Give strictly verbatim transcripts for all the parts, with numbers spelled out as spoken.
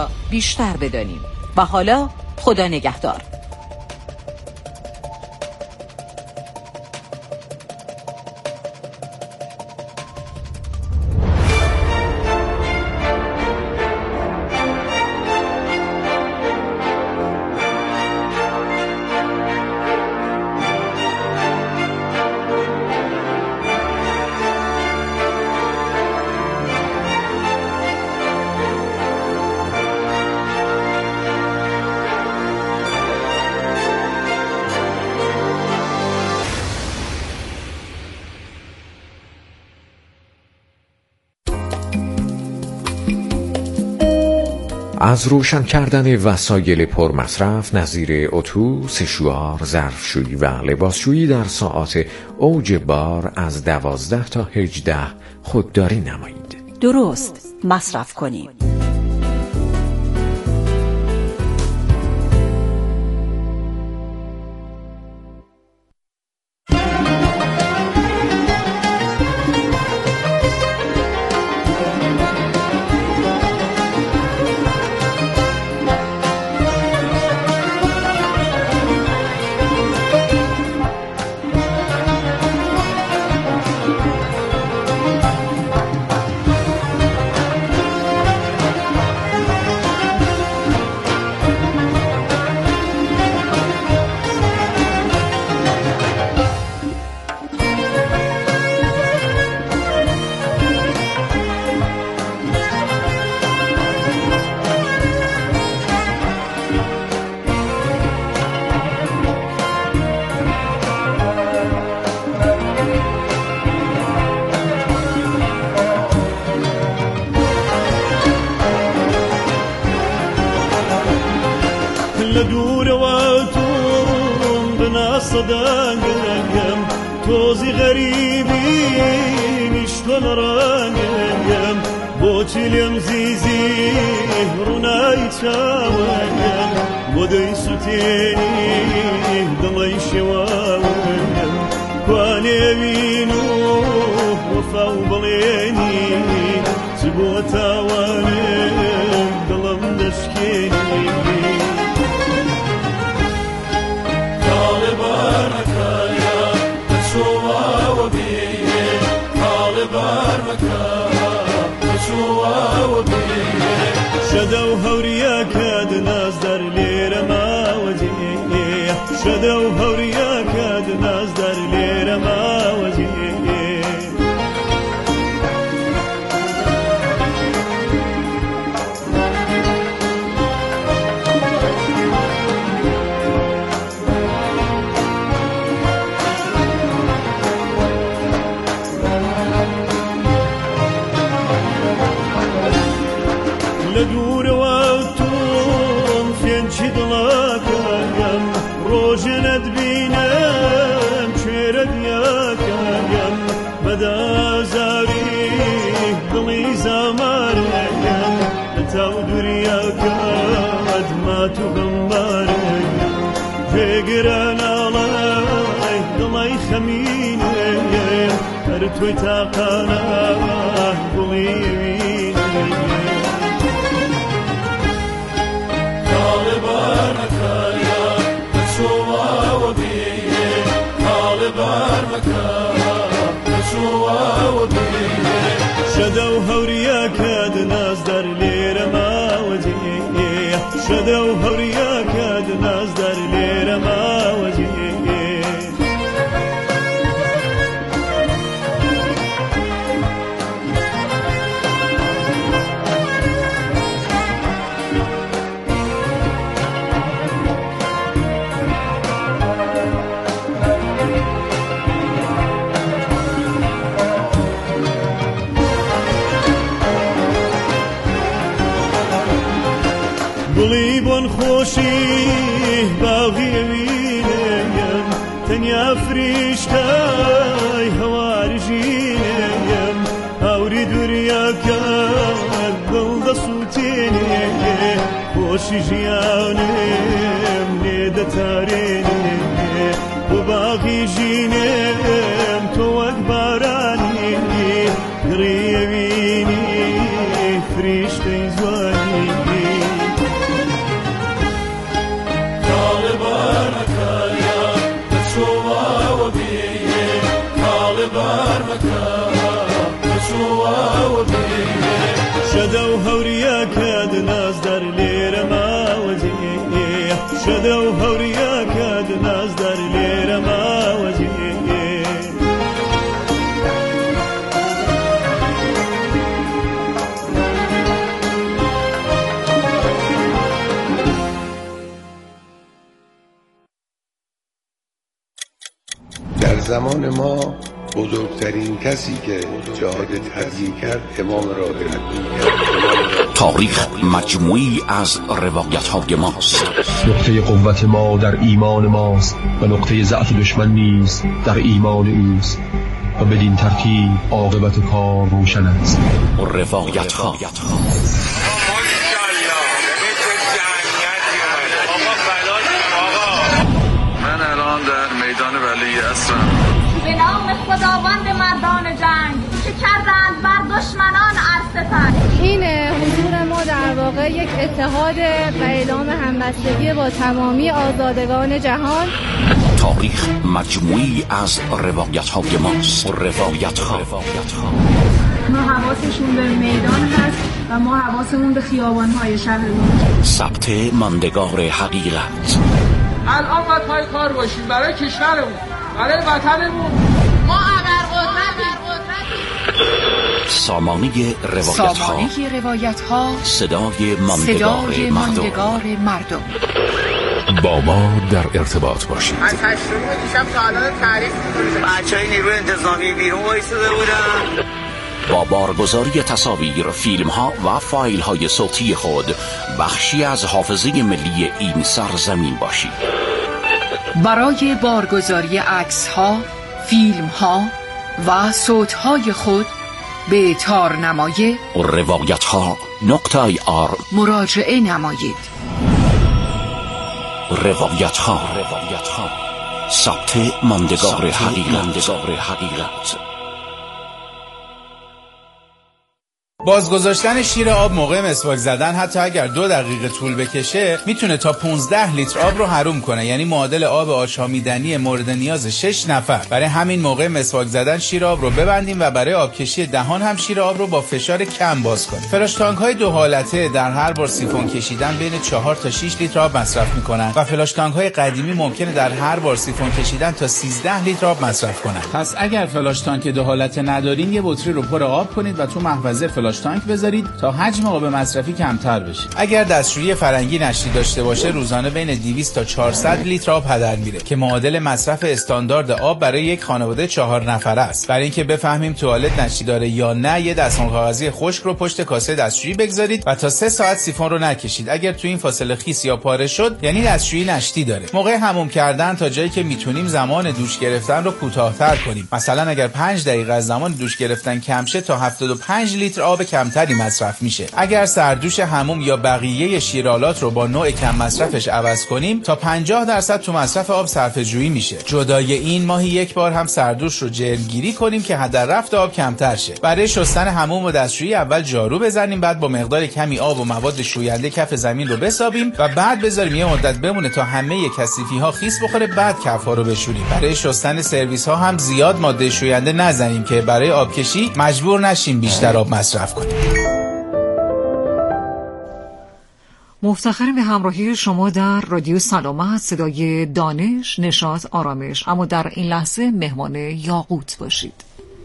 بیشتر بدانیم. و حالا خدا نگهدار. از روشن کردن وسایل پرمصرف نظیر اتو، سشوار، ظرفشویی و لباسشویی در ساعات اوج بار از دوازده تا هجده خودداری نمایید. درست مصرف کنید. لدورەوەتون بناسەدەنگەم تۆزی غەریبینیش تۆ لە ڕەنگەم بۆچی لێم زیزی ڕوونای چاوەم بۆ دەی سوتێنی دڵی شێواوەم کوانێوین و وەفا و بەڵێنی چ بۆ تاوانم دڵم دەشکێنی شەدە و هەوریەکە دنازدار لێرە ماوەجێ شەدە و هەوریەکە دنازدار لێرە ماوەجێ لدورەوەتون فێنچی دڵەکەم ڕۆژێ نەتبینم کوێرە دیاکەم بەدازاری دڵی زامارەکەم لە تاو دووریەکەت مات و بەمبارەکەم پێگرە ناڵای دڵی خەمینەم هەر تۆی تاقانە گوڵی شەدە و هەوریەکە دنازدار لێرە ماوەجێ شەدە و هەوریەکە دنازدار لێرە ماوەجێ گوڵی بۆن خۆشی باغیێوینەیەم تەنیا فریشتای هەوارژینەیەم هاوری دووریەکەت دڵدە سووتێنێ خۆشی ژیانم لێدەتارێنێ بۆ باغی ژینێم تۆ وەک بارانی گڕیەوینی فریشتەی زوانی ناز در لیر موازی شده و هوریا کد ناز در لیر موازی در زمان ما بزرگترین کسی که جهاد تبیین کرد امام راغب کرد. تاریخ مجموعی از روایت‌های ماست. نقطه قوت ما در ایمان ماست و نقطه ضعف دشمن نیز در ایمان اوست و بدین ترتیب عاقبت کار روشن است. روایت‌ها من الان در میدان ولی هستم. به نام خداوند مردان جنگ که کردند بر دشمنان ارسفن. این حضور ما در واقع یک اتحاد و اعلام همبستگی با تمامی آزادگان جهان. تاریخ مجموعی از روایت‌های ماست. روایت‌ها ما حواسشون به میدان هست و ما حواسمون به خیابان‌های شهرمون. ثبت ماندگار حقیقت. الان باید پای کار باشیم برای کشورمون، برای وطنمون. ما ابرقدرتیم. سامانه روایت‌ها. سامانه روایت‌ها. صدای ماندگار صدای ماندگار مردم. با ما در ارتباط باشید. از هشتم دیشب تا الان تعریف می‌کنیم. بچه‌های نیروی انتظامی بیرون وایساده بودن. با بارگذاری تصاویر، فیلم‌ها و فایل‌های صوتی خود بخشی از حافظه ملی این سرزمین باشید. برای بارگذاری عکس‌ها، فیلم‌ها و صوت‌های خود به تارنمای روایت‌ها نقطه آی آر مراجعه نمایید. روایت‌ها روایت‌ها ثبت ماندگار حقیقت. بازگذاشتن شیر آب موقع مسواک زدن حتی اگر دو دقیقه طول بکشه میتونه تا پانزده لیتر آب رو حروم کنه، یعنی معادل آب آشامیدنی مورد نیاز شش نفر. برای همین موقع مسواک زدن شیر آب رو ببندیم و برای آبکشی دهان هم شیر آب رو با فشار کم باز کنیم. فلاش تانک های دو حالته در هر بار سیفون کشیدن بین چهار تا شش لیتر آب مصرف میکنن و فلاش تانک های قدیمی ممکنه در هر بار سیفون کشیدن تا سیزده لیتر آب مصرف کنن. پس اگر فلاش تانک دو حالته ندارین یه بطری رو پر آب کنید و تو محفظه فلاش تانک بذارید تا حجم آب مصرفی کمتر بشه. اگر دستشویی فرنگی نشتی داشته باشه روزانه بین دویست تا چهارصد لیتر آب هدر میره که معادل مصرف استاندارد آب برای یک خانواده چهار نفره است. برای اینکه بفهمیم توالت نشتی داره یا نه یه دستمال کاغذی خشک رو پشت کاسه دستشویی بگذارید و تا سه ساعت سیفون رو نکشید. اگر تو این فاصله خیس یا پاره شد یعنی دستشویی نشتی داره. موقع حموم کردن تا جایی که میتونیم زمان دوش گرفتن رو کوتاه‌تر کنیم. مثلا اگر پنج دقیقه از زمان دوش گرفتن کم شه تا هفتاد و پنج لیتر آب کمتری مصرف میشه. اگر سردوش حموم یا بقیه شیرالات رو با نوع کم مصرفش عوض کنیم تا پنجاه درصد تو مصرف آب صرفه‌جویی میشه. جدای این ماهی یک بار هم سردوش رو جرمگیری کنیم که هدر رفت آب کمتر شه. برای شستن حموم و دستشویی اول جارو بزنیم، بعد با مقدار کمی آب و مواد شوینده کف زمین رو بسابیم و بعد بذاریم یه مدت بمونه تا همه کثیفی ها خیس بخوره، بعد کف‌ها رو بشوریم. برای شستن سرویس ها هم زیاد ماده شوینده نزنیم که برای آبکشی مجبور نشیم بیشتر آب مصرف کنیم. مفتخریم به همراهی شما در رادیو سلامت، صدای دانش، نشاط، آرامش. اما در این لحظه مهمان یاقوت باشید.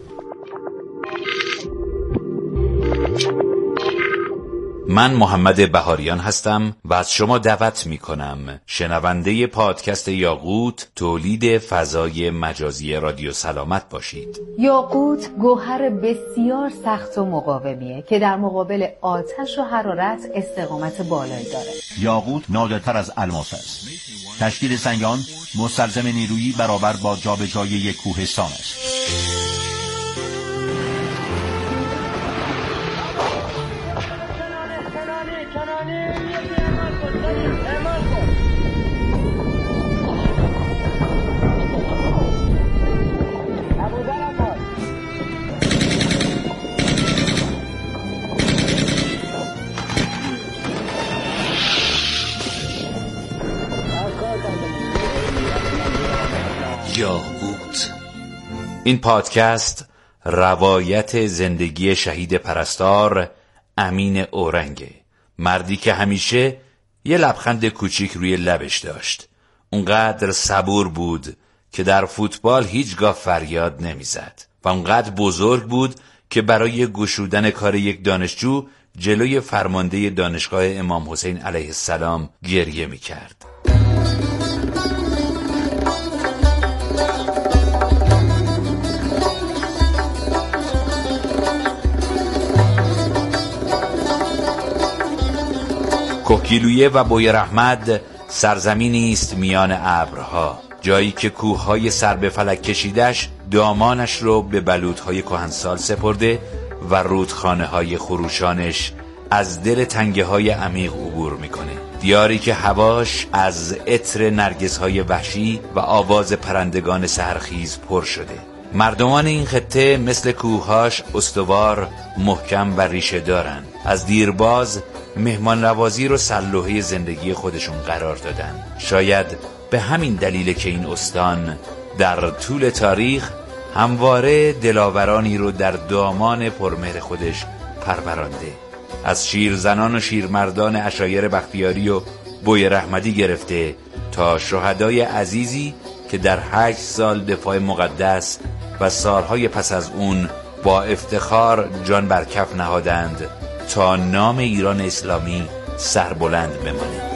من محمد بهاریان هستم و از شما دعوت می کنم شنونده پادکست یاقوت، تولید فضای مجازی رادیو سلامت باشید. یاقوت گوهر بسیار سخت و مقاومیه که در مقابل آتش و حرارت استقامت بالایی داره. یاقوت نادرتر از الماس است. تشکیل سنگ آن مستلزم نیرویی برابر با جابجایی یک کوهستان است. یاقوت. این پادکست روایت زندگی شهید پرستار امین اورنگه مردی که همیشه یه لبخند کوچیک روی لبش داشت. اونقدر صبور بود که در فوتبال هیچگاه فریاد نمیزد و اونقدر بزرگ بود که برای گشودن کار یک دانشجو جلوی فرمانده دانشگاه امام حسین علیه السلام گریه میکرد. کهگیلویه و بویراحمد سرزمینی است میان ابرها، جایی که کوههای سر به فلک کشیدش دامانش رو به بلوطهای کهنسال سپرده و رودخانه‌های خروشانش از دل تنگه‌های عمیق عبور میکنه. دیاری که هواش از عطر نرگس‌های وحشی و آواز پرندگان سحرخیز پر شده. مردمان این خطه مثل کوه‌هاش استوار، محکم و ریشه دارن. از دیرباز مهمان نوازی رو سلوحه زندگی خودشون قرار دادن. شاید به همین دلیل که این استان در طول تاریخ همواره دلاورانی رو در دامان پرمهر خودش پرورانده. از شیرزنان و شیرمردان عشایر بختیاری و بویراحمدی گرفته تا شهدای عزیزی که در هشت سال دفاع مقدس و سالهای پس از اون با افتخار جان بر کف نهادند تا نام ایران اسلامی سربلند بمانه.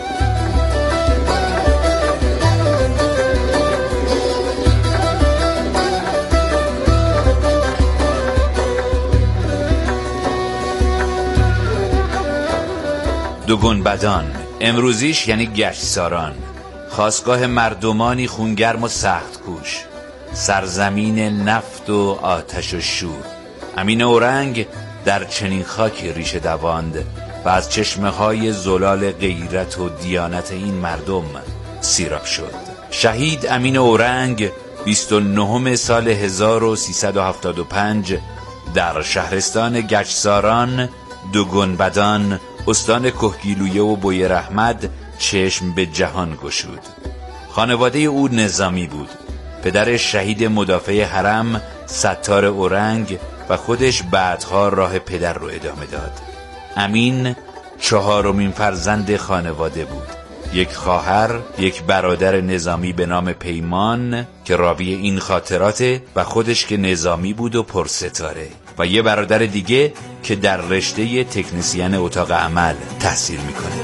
دو گنبدان، امروزیش یعنی گشتساران، خاستگاه مردمانی خونگرم و سخت کوش، سرزمین نفت و آتش و شور. امین اورنگ در چنین خاکی ریشه دواند و از چشمه های زلال غیرت و دیانت این مردم سیراب شد. شهید امین اورنگ بیست و نهم سال هزار و سیصد و هفتاد و پنج در شهرستان گشتساران دو گنبدان استان کهگیلویه و بویراحمد چشم به جهان گشود. خانواده او نظامی بود. پدر شهید مدافع حرم ستار اورنگ و خودش بعدها راه پدر رو ادامه داد. امین چهارمین فرزند خانواده بود. یک خواهر، یک برادر نظامی به نام پیمان که راوی این خاطراته و خودش که نظامی بود و پرستاره، و یه برادر دیگه که در رشته تکنسین اتاق عمل تحصیل میکنه.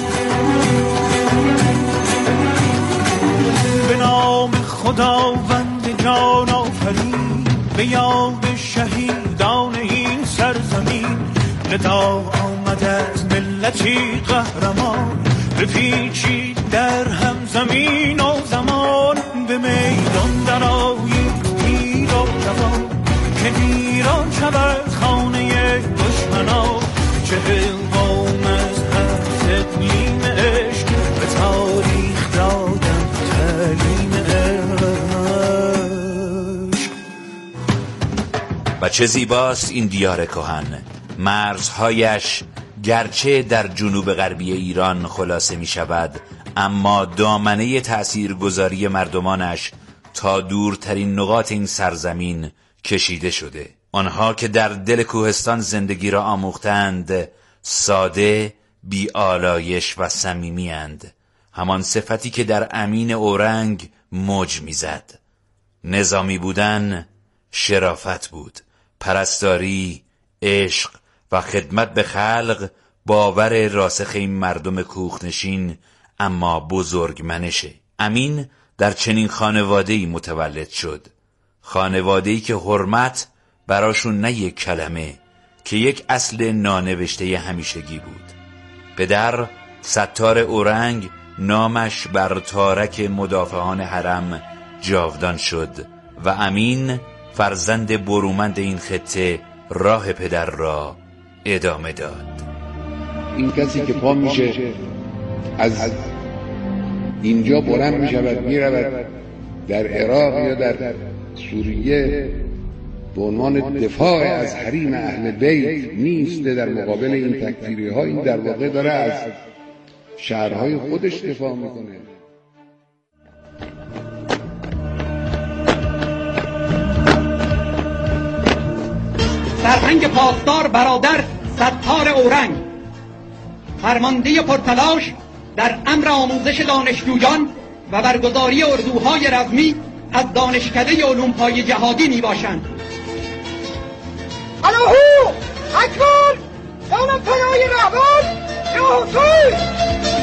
به نام خداوند جان آفرین، به یاد شهیدان این سرزمین، ندا آمد از ملتی قهرمان، بپیچید در هم زمین و زمان، به میدان درآیید پیر و جوان، که ایران شود خانه دشمنان. چهل قوم از هر اقلیم عشق به تاریخ دادن تعلیم عشق. و چه زیباست این دیار کهن. مرزهایش گرچه در جنوب غربی ایران خلاصه می شود، اما دامنه تأثیرگذاری مردمانش تا دورترین نقاط این سرزمین کشیده شده. آنها که در دل کوهستان زندگی را آموختند ساده، بی آلایش و صمیمی اند. همان صفتی که در امین اورنگ موج میزد. نظامی بودن شرافت بود، پرستاری، عشق و خدمت به خلق باور راسخ این مردم کوهنشین اما بزرگ منشه. امین در چنین خانواده‌ای متولد شد، خانواده‌ای که حرمت براشون نه یک کلمه که یک اصل نانوشته همیشگی بود. پدر ستار اورنگ نامش بر تارک مدافعان حرم جاودان شد و امین فرزند برومند این خطه راه پدر را ادامه داد. این کسی که پا میشه از اینجا بلند میشود میرود در عراق یا در سوریه به عنوان دفاع از حریم اهل بیت نیسته در مقابل این تکفیری ها، این در واقع داره از شهرهای خودش دفاع میکنه. سرهنگ پاسدار برادر ستار اورنگ فرمانده پرتلاش در امر آموزش دانشجویان و برگزاری اردوهای رزمی از دانشکده علوم پای جهادی می باشند. الوهو اکبر دانم پناه رهبر یا حسین.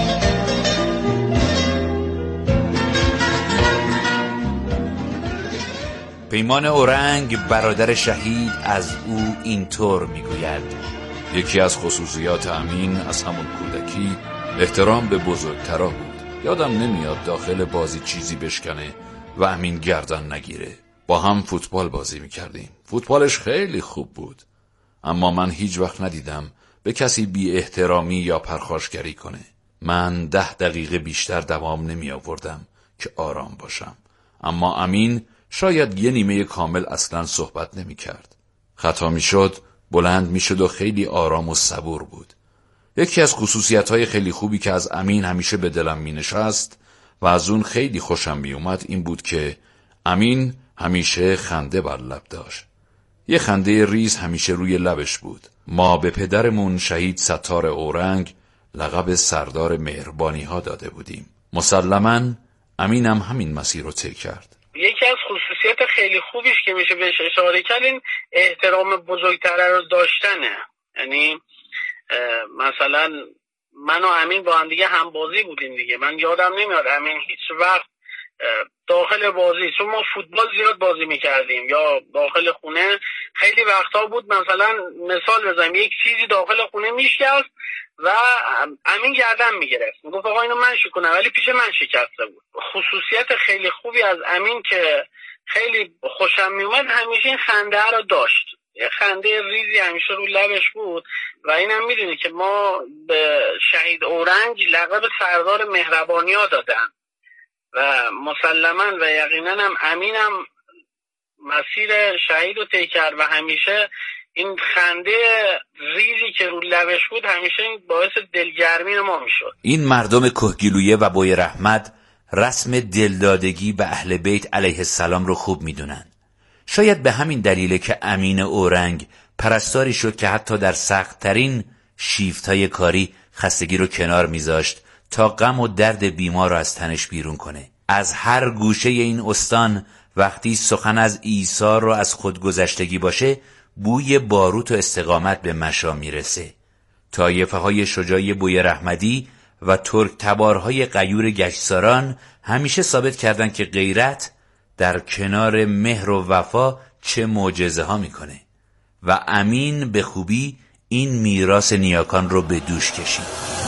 پیمان اورنگ برادر شهید از او اینطور میگوید: یکی از خصوصیات امین از همون کودکی احترام به بزرگترا بود. یادم نمیاد داخل بازی چیزی بشکنه و امین گردن نگیره. با هم فوتبال بازی میکردیم. فوتبالش خیلی خوب بود، اما من هیچ وقت ندیدم به کسی بی احترامی یا پرخاشگری کنه. من ده دقیقه بیشتر دوام نمی آوردم که آرام باشم، اما امین شاید یه نیمه کامل اصلا صحبت نمی کرد. خطا می شد بلند می شد و خیلی آرام و صبور بود. یکی از خصوصیت‌های خیلی خوبی که از امین همیشه به دلم می نشست و از اون خیلی خوشم می اومد این بود که امین همیشه خنده بر لب داشت. یه خنده ریز همیشه روی لبش بود. ما به پدرمون شهید ستار اورنگ لقب سردار مهربانی ها داده بودیم. مسلماً امینم همین مسیر رو طی کرد. یکی از خصوصیات خیلی خوبیش که میشه بهش اشاره کرد این احترام بزرگتره رو داشتنه. یعنی مثلا من و امین با هم دیگه همبازی بودیم دیگه. من یادم نمیاد امین هیچ وقت داخل بازی، چون ما فوتبال زیاد بازی میکردیم یا داخل خونه، خیلی وقتا بود مثلا مثال بزنم یک چیزی داخل خونه میشکست و امین گردن میگرفت میگفت آقا اینو من شکنم، ولی پیش من شکسته بود. خصوصیت خیلی خوبی از امین که خیلی خوشم میومد همیشه این خنده رو داشت. یه خنده ریزی همیشه رو لبش بود و اینم میدونی که ما به شهید اورنگ لقب سردار مهربانی ها دادن و مسلماً و یقیناً هم امینم مسیر شهید رو طی کرد و همیشه این خنده ریزی که رو لبش بود همیشه باعث دلگرمی ما میشد. این مردم کهگیلویه و بوی رحمت رسم دلدادگی به اهل بیت علیه السلام رو خوب میدونن. شاید به همین دلیله که امین اورنگ پرستاری شد که حتی در سخت‌ترین شیفت‌های کاری خستگی رو کنار میذاشت تا غم و درد بیمار رو از تنش بیرون کنه. از هر گوشه این استان وقتی سخن از عیسی رو از خودگذشتگی باشه بوی باروت و استقامت به مشا میرسه. طایفه های شجاعی بوی رحمدی و ترک تبارهای غیور گشتساران همیشه ثابت کردن که غیرت در کنار مهر و وفا چه معجزه ها میکنه و امین به خوبی این میراث نیاکان رو به دوش کشید.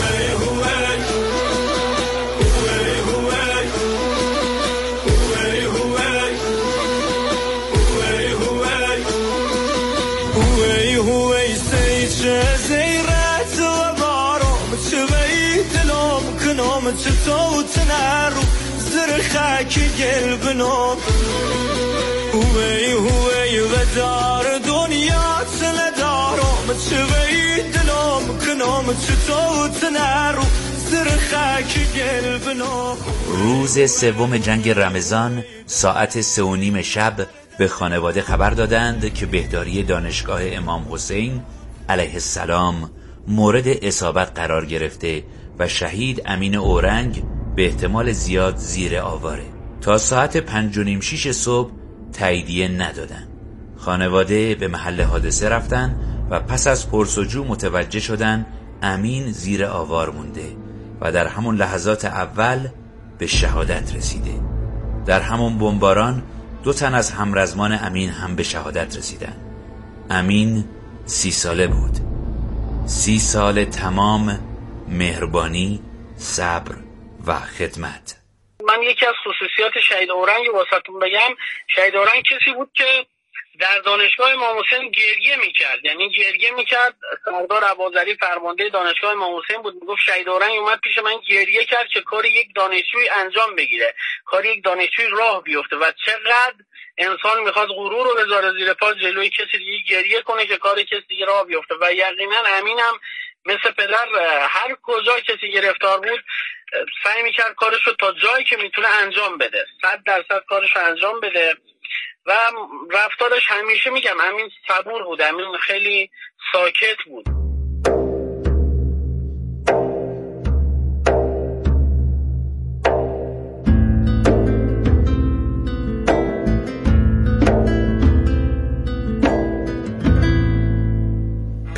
چطور تنارو زر خاک قلبنا هوي هوي ودار دنیا سندارم چوي دلم کنم چطور تنارو زر خاک قلبنا. روز سوم جنگ رمضان ساعت سه و نیم شب به خانواده خبر دادند که بهداری دانشگاه امام حسین علیه السلام مورد اصابت قرار گرفته و شهید امین اورنگ به احتمال زیاد زیر آواره. تا ساعت پنج و نیم شیش صبح تاییدیه ندادن. خانواده به محل حادثه رفتن و پس از پرسجو متوجه شدن امین زیر آوار مونده و در همون لحظات اول به شهادت رسیده. در همون بمباران دو تن از همرزمان امین هم به شهادت رسیدن. امین سی ساله بود. سی سال تمام مهربانی، صبر و خدمت. من یکی از خصوصیات شهید اورنگ واسهتون بگم، شهید اورنگ کسی بود که در دانشگاه امام حسین گریه میکرد. یعنی گریه میکرد. سردار عبازری فرمانده دانشگاه امام حسین بود، میگفت شهید اورنگ اومد پیش من گریه کرد که کار یک دانشجوی انجام بگیره، کار یک دانشجوی راه بیفته و چقدر انسان میخواد غرور رو بذاره زیر پا جلوی کسی دیگه گریه کنه که کار کسی دیگه راه بیفته. و یقینا امینم مثل پدر هر کجا کسی گرفتار بود سعی میکرد کارش رو تا جایی که میتونه انجام بده، صد درصد کارش رو انجام بده و رفتارش همیشه میگم امین صبور بود، امین خیلی ساکت بود.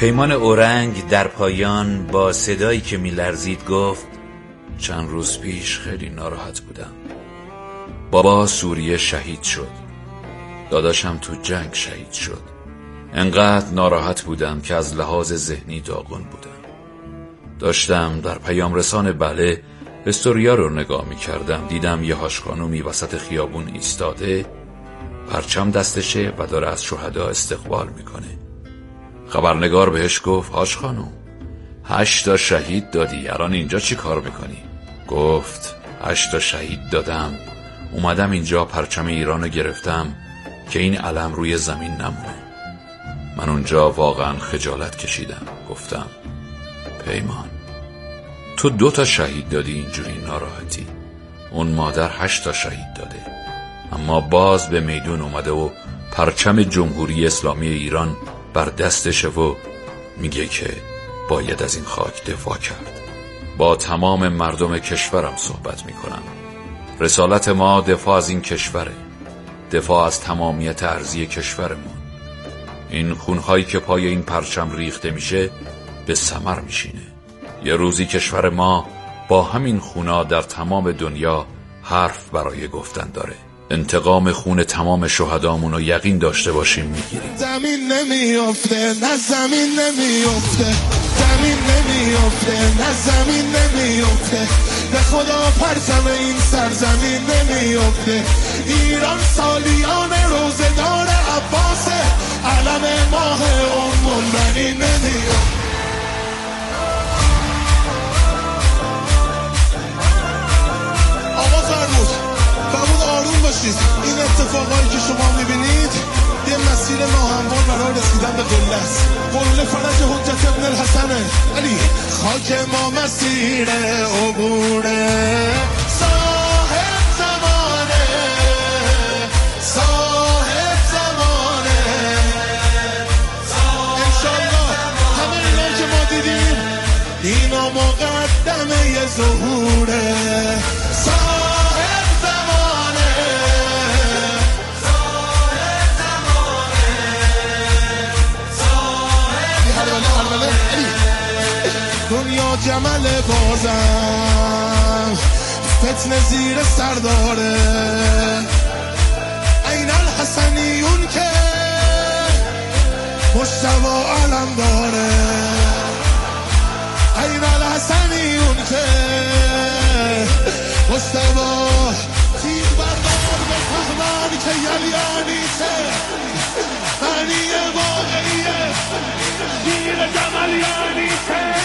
پیمان اورنگ در پایان با صدایی که میلرزید گفت چند روز پیش خیلی ناراحت بودم. بابا سوریه شهید شد، داداشم تو جنگ شهید شد. انقدر ناراحت بودم که از لحاظ ذهنی داغون بودم. داشتم در پیام رسان بله استوریا رو نگاه می کردم. دیدم یه هاشخانومی وسط خیابون ایستاده، پرچم دستشه و داره از شهدا استقبال میکنه. خبرنگار بهش گفت هاش خانوم، هشتا شهید دادی، الان اینجا چی کار میکنی؟ گفت هشتا شهید دادم، اومدم اینجا پرچم ایرانو گرفتم که این علم روی زمین نمونه. من اونجا واقعا خجالت کشیدم. گفتم پیمان، تو دو تا شهید دادی اینجوری ناراحتی، اون مادر هشتا شهید داده، اما باز به میدون اومده و پرچم جمهوری اسلامی ایران بر دستشه و میگه که باید از این خاک دفاع کرد. با تمام مردم کشورم صحبت میکنم. رسالت ما دفاع از این کشوره، دفاع از تمامیت ارضی کشورمون. این خونهایی که پای این پرچم ریخته میشه به ثمر میشینه. یه روزی کشور ما با همین خونا در تمام دنیا حرف برای گفتن داره. انتقام خون تمام شهدامونو یقین داشته باشیم میگیریم. زمین نمیافته، نه زمین نمیافته، زمین نمیافته، نه زمین نمیافته، به خدا پرچم این سرزمین نمیافته. ایران سالیان روزگار عباسه، علم ماه ام البنین نمیافته. آقا فرمود فرمود آروم باشید. این اتفاقایی که شما میبینید یه مسیر ناهموار برای رسیدن به قله است. قله فرج حجت ابن الحسنه، ولی خاک ما مسیر عبوره. صاحب زمانه، صاحب زمانه، انشالله همه اینا که ما دیدیم اینا مقدمه ظهوره. دنیا جمل بازم فتنه زیر سر داره. این الحسنیون که مجتبی علم داره. این الحسنیون که مجتبی تیغ بردار به فهمان که یلیانیته معنی واقعیه زیر جملیانیته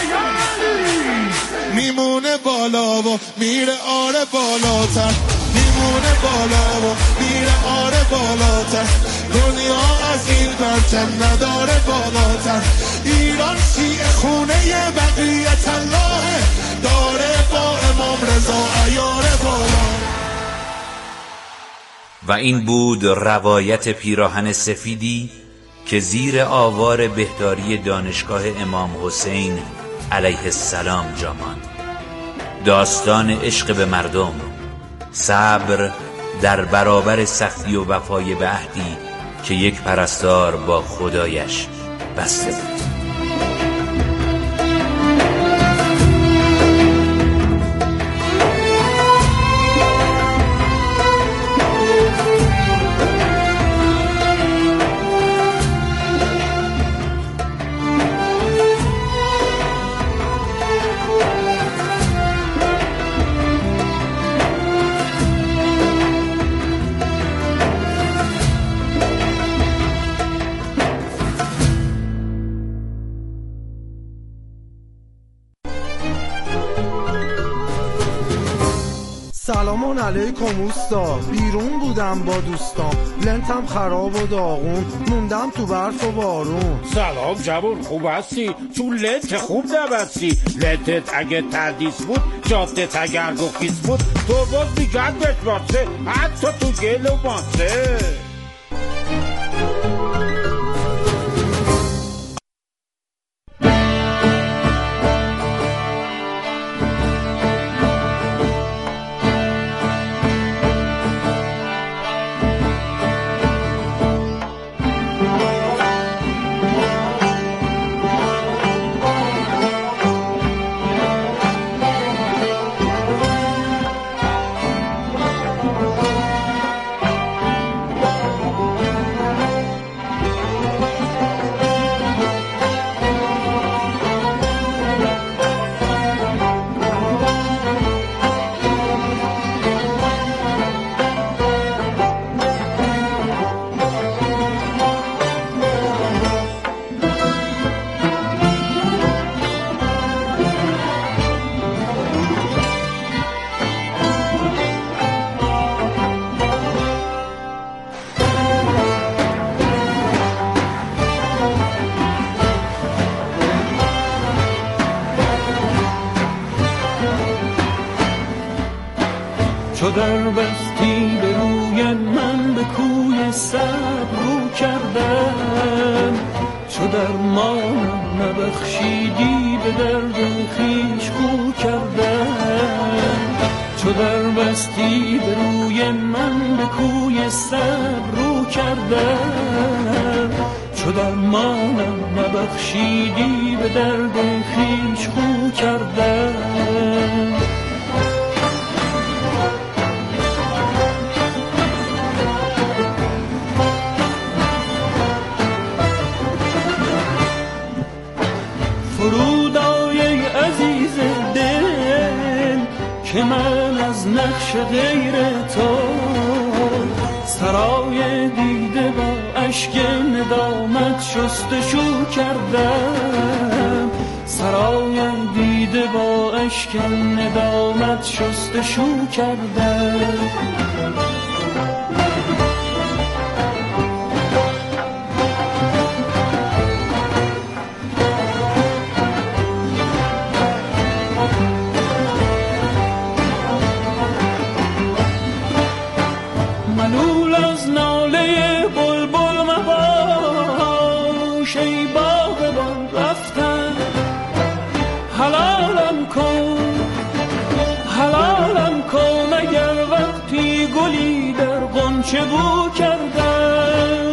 میمونه بالا و میره آره بالاتر، میمونه بالا و میره آره بالاتر. دنیا از این پرچم نداره بالاتر. ایران شیعه خونه بقیت الله داره با امام رضا عیار بالا. و این بود روایت پیراهن سفیدی که زیر آوار بهداری دانشگاه امام حسین علیه السلام جا ماند. داستان عشق به مردم، صبر در برابر سختی و وفای به عهدی که یک پرستار با خدایش بسته بود. سلام علیکم اوستا، بیرون بودم با دوستام، لنتم خراب و داغون، موندم تو برف و بارون. سلام جوون، خوب هستی؟ تو لنت خوب نبستی. لنتت اگه تردیس بود، جادت اگر گفیس بود، تو باز میگن بشماسه، حتی تو گل و ماسه. چو در بستی به روی من به کوی صبر رو کردم، چو در مانم نبخشیدی به درد خویش خو کردم، چو در بستی به روی من به کوی صبر رو کردم، چو در مانم نبخشیدی به درد خویش خو کردم. فرود آی ای عزیز دل که من از نقش غیر تو سرای دیده با اشک ندامت شستشو کردم، سرای دیده با اشک ندامت شستشو کردم. ملول از ناله بلبل مباش ای باغبان رفتن، حلالم کن حلالم کن اگر وقتی گلی در غنچه بو کردم.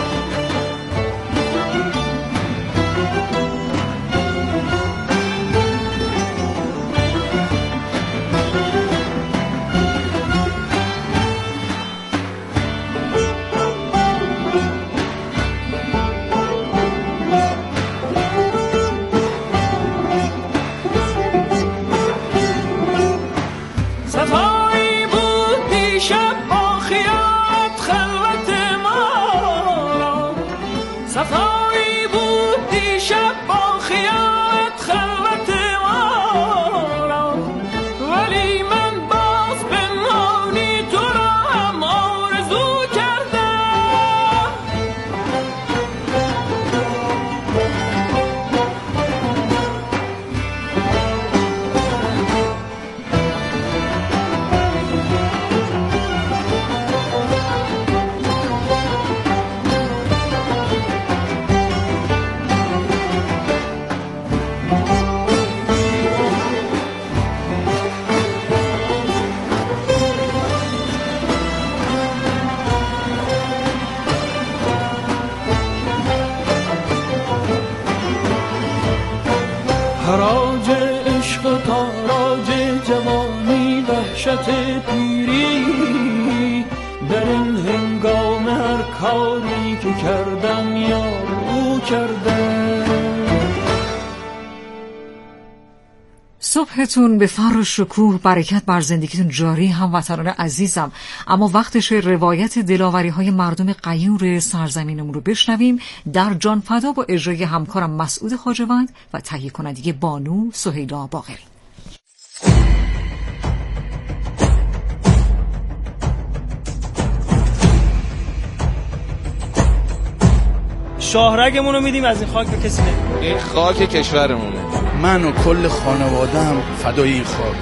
حراج عشق و تاراج جوانی وحشت پیری، در این هنگام هر کاری که کردم یار او کردم. صبحتون به فر و شکوه، برکت بر زندگیتون جاری هموطنان عزیزم. اما وقتش روایت دلاوری های مردم غیور سرزمینمون رو بشنویم در جان فدا با اجرای همکارم مسعود خواجه‌وند و تهیه کننده بانو سهیلا باقری. شاهرگمون رو میدیم از این خاک به کسی نمیدیم. این خاک کشورمونه. من و کل خانواده‌ام فدای این خاک.